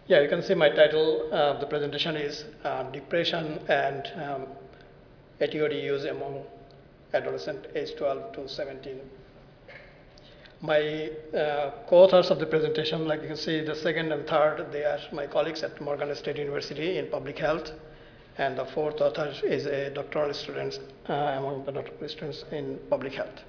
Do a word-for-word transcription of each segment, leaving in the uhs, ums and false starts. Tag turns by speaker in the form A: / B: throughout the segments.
A: Yeah, you can see my title of the presentation is uh, Depression and um, A T O D use among adolescent age twelve to seventeen. My uh, co-authors of the presentation, like you can see the second and third, they are my colleagues at Morgan State University in public health. And the fourth author is a doctoral student uh, among the doctoral students in public health.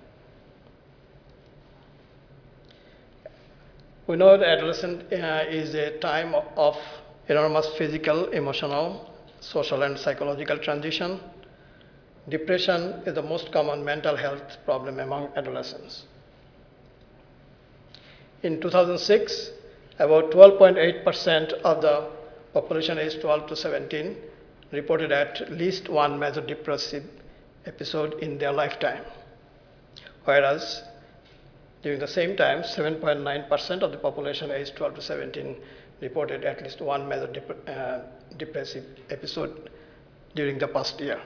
A: We know that adolescence uh, is a time of enormous physical, emotional, social, and psychological transition. Depression is the most common mental health problem among adolescents. In two thousand six, about twelve point eight percent of the population aged twelve to seventeen reported at least one major depressive episode in their lifetime, whereas during the same time, seven point nine percent of the population aged twelve to seventeen reported at least one major dep uh, depressive episode during the past year.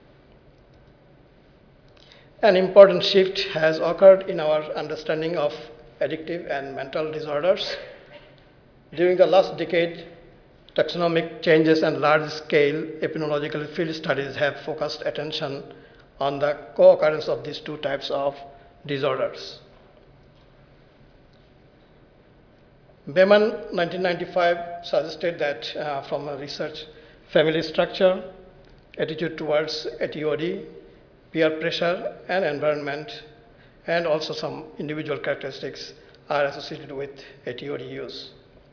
A: An important shift has occurred in our understanding of addictive and mental disorders. During the last decade, taxonomic changes and large-scale epidemiological field studies have focused attention on the co-occurrence of these two types of disorders. Beman, nineteen ninety-five, suggested that uh, from a research, family structure, attitude towards A T O D, peer pressure, and environment, and also some individual characteristics are associated with A T O D use.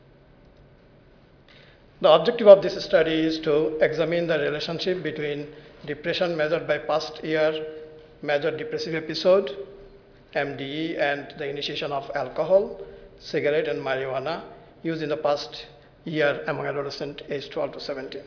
A: The objective of this study is to examine the relationship between depression measured by past year major depressive episode, M D E, and the initiation of alcohol, cigarette, and marijuana used in the past year among adolescents aged twelve to seventeen.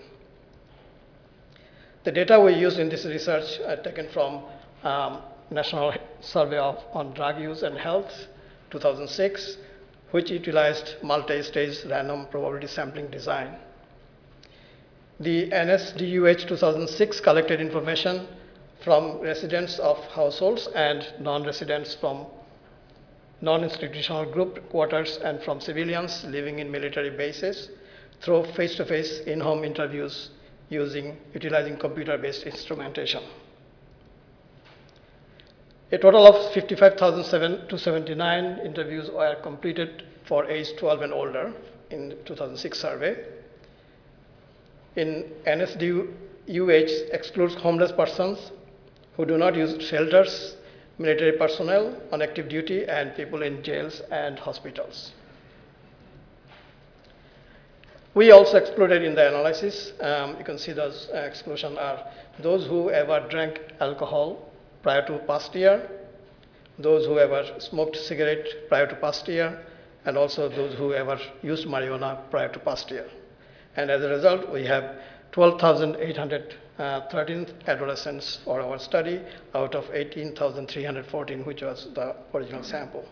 A: The data we used in this research are taken from um, National Survey of, on Drug Use and Health, two thousand six, which utilized multi-stage random probability sampling design. The N S D U H two thousand six collected information from residents of households and non-residents from non-institutional group quarters and from civilians living in military bases through face-to-face in-home interviews using, utilizing computer-based instrumentation. A total of fifty-five thousand seven hundred seventy-nine interviews were completed for age twelve and older in the two thousand six survey. In N S D U H excludes homeless persons who do not use shelters, military personnel on active duty, and people in jails and hospitals. We also excluded in the analysis, um, you can see those uh, exclusion are those who ever drank alcohol prior to past year, those who ever smoked cigarette prior to past year, and also those who ever used marijuana prior to past year. And as a result, we have twelve thousand eight hundred thirteen adolescents for our study out of eighteen thousand three hundred fourteen, which was the original sample.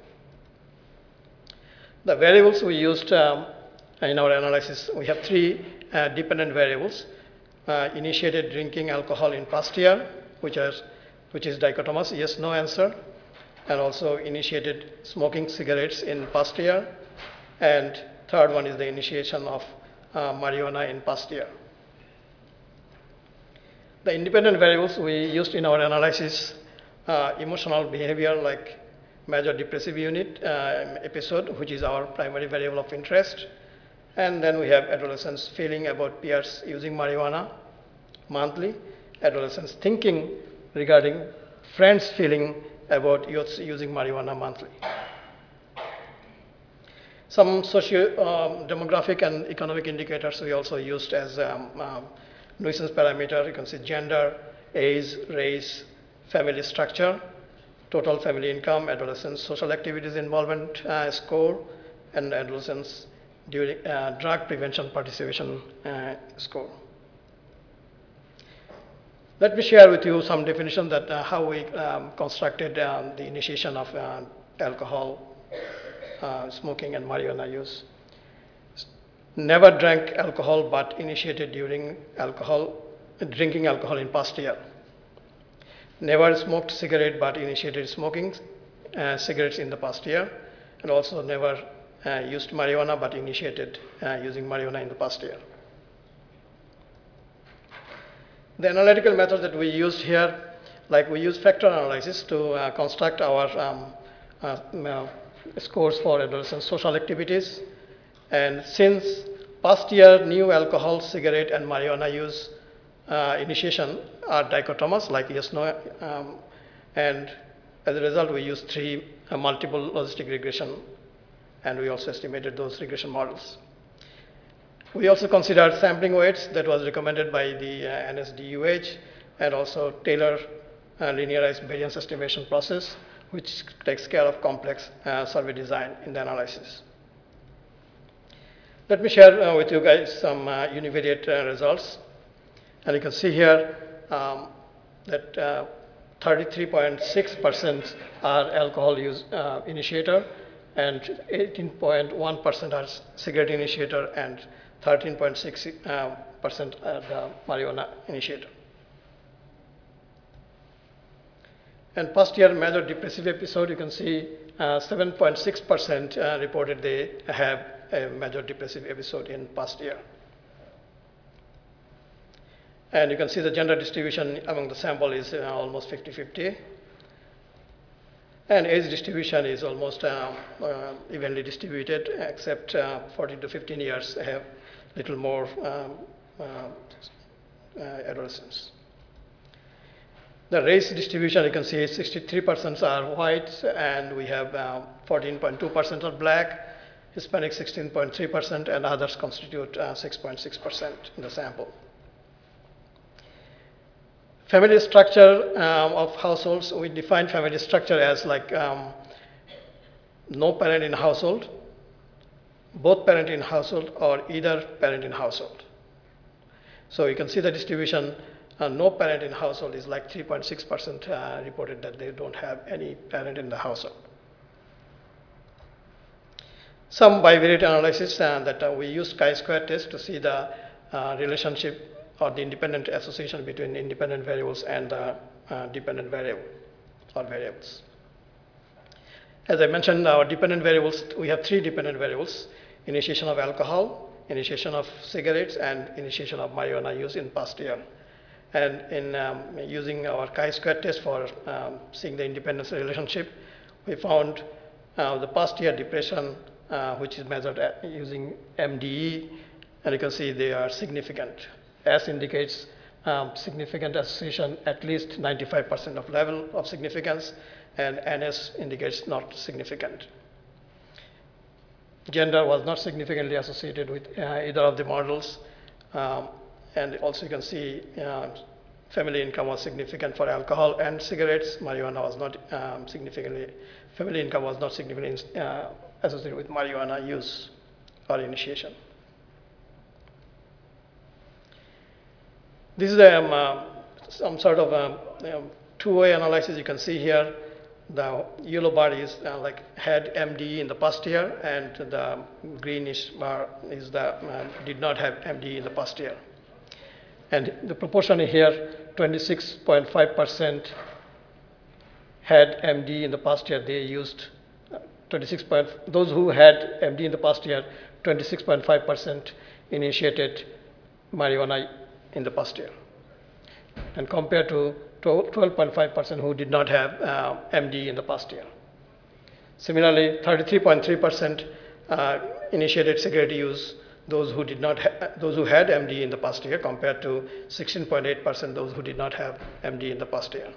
A: The variables we used um, in our analysis, we have three uh, dependent variables. Uh, initiated drinking alcohol in past year, which, are, which is dichotomous, yes, no answer, and also initiated smoking cigarettes in past year, and third one is the initiation of Uh, marijuana in past year. The independent variables we used in our analysis, uh, emotional behavior like major depressive unit uh, episode, which is our primary variable of interest. And then we have adolescents feeling about peers using marijuana monthly, adolescents thinking regarding friends feeling about youths using marijuana monthly. Some socio-demographic um, and economic indicators we also used as um, um, nuisance parameter. You can see gender, age, race, family structure, total family income, adolescents' social activities involvement uh, score, and adolescents' during, uh, drug prevention participation uh, score. Let me share with you some definition that uh, how we um, constructed um, the initiation of uh, alcohol Uh, smoking and marijuana use. Never drank alcohol but initiated during alcohol, drinking alcohol in past year. Never smoked cigarette but initiated smoking uh, cigarettes in the past year, and also never uh, used marijuana but initiated uh, using marijuana in the past year. The analytical methods that we used here, like we use factor analysis to uh, construct our um, uh, uh, scores for adolescent social activities. And since past year new alcohol, cigarette, and marijuana use uh, initiation are dichotomous, like yes, no, um, and as a result, we use three uh, multiple logistic regression, and we also estimated those regression models. We also considered sampling weights that was recommended by the uh, N S D U H, and also Taylor uh, linearized variance estimation process, which takes care of complex uh, survey design in the analysis. Let me share uh, with you guys some uh, univariate uh, results. And you can see here um, that thirty-three point six percent are alcohol use uh, initiator, and eighteen point one percent are cigarette initiator, and thirteen point six percent uh, are the marijuana initiator. And past year major depressive episode, you can see seven point six percent uh, uh, reported they have a major depressive episode in past year. And you can see the gender distribution among the sample is uh, almost fifty fifty. And age distribution is almost uh, uh, evenly distributed, except uh, fourteen to fifteen years have little more um, uh, uh, adolescents. The race distribution, you can see sixty-three percent are white, and we have fourteen point two percent are black, Hispanic sixteen point three percent, and others constitute six point six percent in the sample. Family structure um, of households, we define family structure as like um, no parent in household, both parent in household, or either parent in household. So you can see the distribution, uh, no parent in household is like three point six percent uh, reported that they don't have any parent in the household. Some bivariate analysis uh, that uh, we use chi-square test to see the uh, relationship or the independent association between independent variables and the uh, dependent variable or variables. As I mentioned, our dependent variables, we have three dependent variables: initiation of alcohol, initiation of cigarettes, and initiation of marijuana use in past year. And in um, using our chi-square test for um, seeing the independence relationship, we found uh, the past year depression, uh, which is measured at using M D E, and you can see they are significant. S indicates um, significant association, at least ninety-five percent of level of significance, and N S indicates not significant. Gender was not significantly associated with uh, either of the models, um, and also you can see uh, family income was significant for alcohol and cigarettes. Marijuana was not um, significantly, family income was not significantly uh, associated with marijuana use or initiation. This is a, um, uh, some sort of a, um, two-way analysis. You can see here the yellow bar is uh, like had M D E in the past year, and the greenish bar is the uh, did not have M D E in the past year. And the proportion here, twenty-six point five percent had M D E in the past year. They used uh, twenty-six. Those who had M D E in the past year, twenty-six point five percent initiated marijuana in the past year, and compared to twelve point five percent who did not have uh, M D E in the past year. Similarly, thirty-three point three percent uh, initiated cigarette use, those who did not, those who had M D E in the past year, compared to sixteen point eight percent those who did not have M D E in the past year.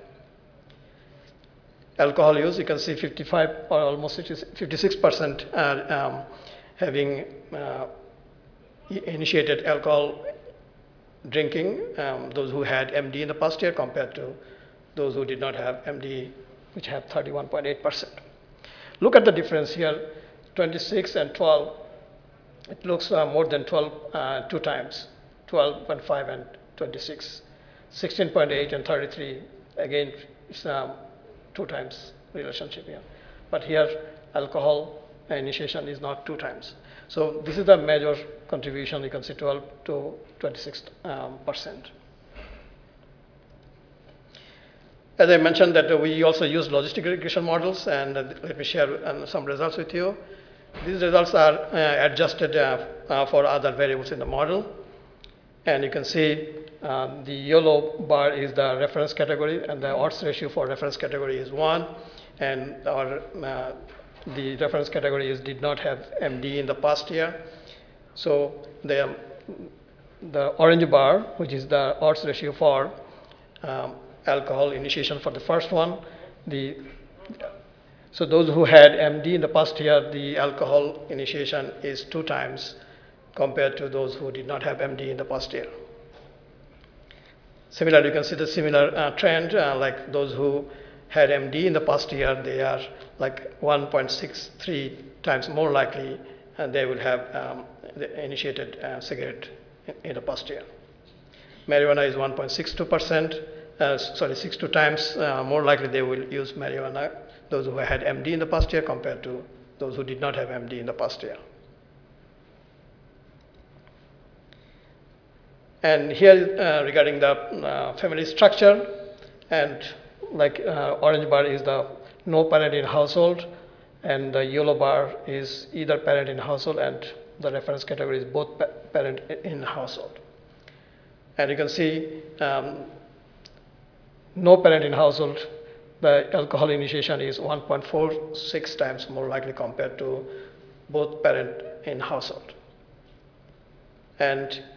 A: Alcohol use, you can see fifty-five or almost fifty-six percent are um, having uh, initiated alcohol drinking, um, those who had M D E in the past year, compared to those who did not have M D E, which have thirty-one point eight percent. Look at the difference here, twenty-six and twelve. It looks uh, more than twelve, uh, two times, twelve point five and twenty-six. sixteen point eight and thirty-three, again, it's um, two times relationship here. But here, alcohol initiation is not two times. So this is the major contribution. You can see twelve to twenty-six percent. As I mentioned, that we also use logistic regression models, and uh, let me share uh, some results with you. These results are uh, adjusted uh, uh, for other variables in the model. And you can see um, the yellow bar is the reference category, and the odds ratio for reference category is one. And our, uh, the reference category is did not have M D in the past year. So the, the orange bar, which is the odds ratio for um, alcohol initiation for the first one, the so those who had M D in the past year, the alcohol initiation is two times compared to those who did not have M D in the past year. Similarly, you can see the similar uh, trend, uh, like those who had M D in the past year, they are like one point six three times more likely, and they will have um, initiated uh, cigarette in, in the past year. Marijuana is one point six two percent, uh, sorry, six two times uh, more likely they will use marijuana, those who had M D in the past year compared to those who did not have M D in the past year. And here uh, regarding the uh, family structure, and like uh, orange bar is the no parent in household, and the yellow bar is either parent in household, and the reference category is both pa parent in household. And you can see um, no parent in household, the alcohol initiation is one point four six times more likely compared to both parent in household. And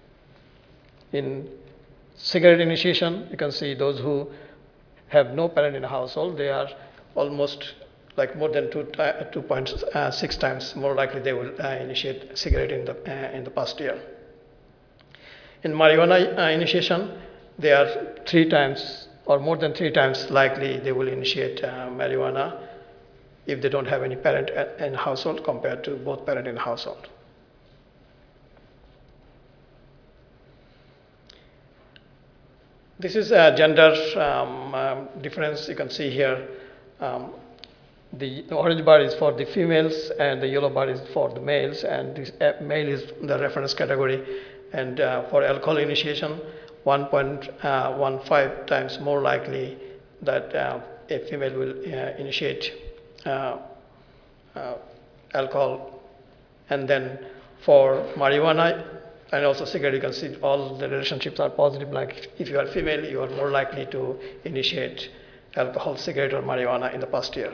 A: in cigarette initiation, you can see those who have no parent in a household, they are almost like more than two point six times more likely they will uh, initiate cigarette in the, uh, in the past year. In marijuana uh, initiation, they are three times or more than three times likely they will initiate uh, marijuana if they don't have any parent in household compared to both parent in household. This is a gender um, um, difference. You can see here um, the orange bar is for the females and the yellow bar is for the males, and this uh, male is the reference category. And uh, for alcohol initiation, one point one five times more likely that uh, a female will uh, initiate uh, uh, alcohol. And then for marijuana and also cigarette, you can see all the relationships are positive. Like if you are female, you are more likely to initiate alcohol, cigarette, or marijuana in the past year.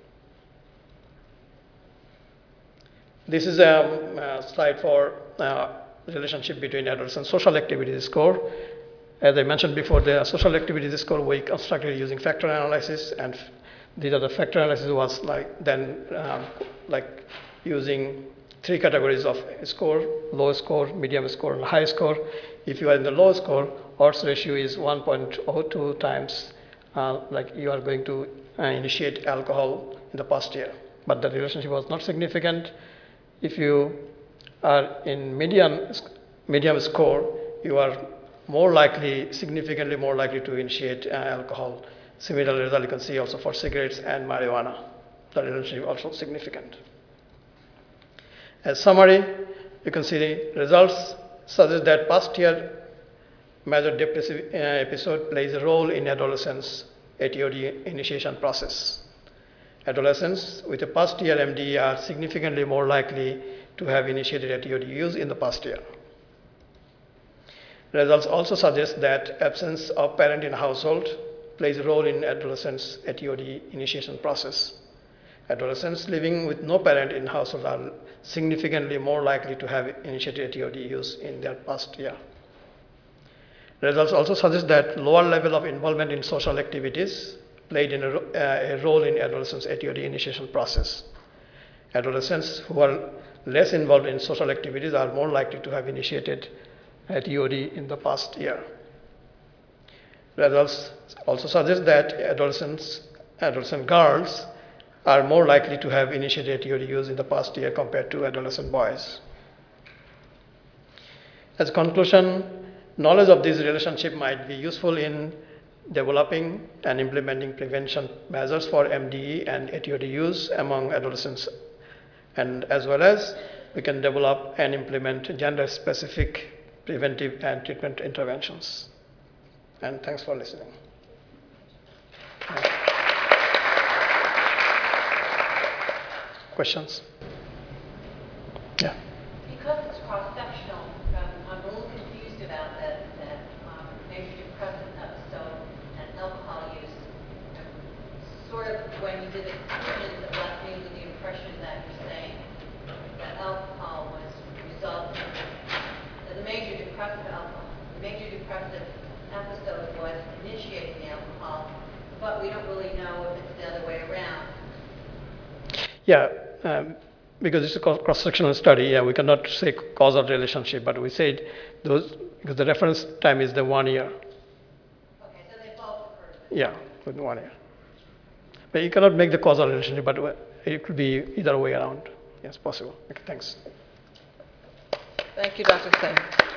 A: This is a, a slide for uh, relationship between adolescent social activity score. As I mentioned before, the social activity score we constructed using factor analysis, and these are the factor analysis was like then um, like using three categories of score: low score, medium score, and high score. If you are in the low score, odds ratio is one point zero two times, uh, like you are going to uh, initiate alcohol in the past year. But the relationship was not significant. If you are in medium, medium score, you are more likely, significantly more likely to initiate uh, alcohol. Similar result you can see also for cigarettes and marijuana. The relationship also significant. As summary, you can see the results suggest that past year major depressive uh, episode plays a role in adolescents' A T O D initiation process. Adolescents with a past year M D are significantly more likely to have initiated A T O D use in the past year. Results also suggest that absence of parent in household plays a role in adolescents' A T O D initiation process. Adolescents living with no parent in household are significantly more likely to have initiated A T O D use in their past year. Results also suggest that lower level of involvement in social activities played in a, uh, a role in adolescents' A T O D initiation process. Adolescents who are less involved in social activities are more likely to have initiated A T O D in the past year. Results also suggest that adolescents, adolescent girls are more likely to have initiated A T O D use in the past year compared to adolescent boys. As a conclusion, knowledge of this relationship might be useful in developing and implementing prevention measures for M D E and A T O D use among adolescents, and as well as we can develop and implement gender-specific preventive and treatment interventions. And thanks for listening. Questions?
B: when you did the conclusions of last meeting with the impression that you're saying that alcohol was resulting, that the major depressive alcohol, the major depressive episode was initiating the alcohol, but we don't really know if it's the other way around.
A: Yeah, um, because it's a cross-sectional study, yeah, we cannot say causal relationship, but we said those, because the reference time is the one year.
B: Okay, so they both occurred.
A: Yeah, within one year. But you cannot make the causal relationship, but it could be either way around. Yes, possible. Okay, thanks.
C: Thank you, Doctor Singh.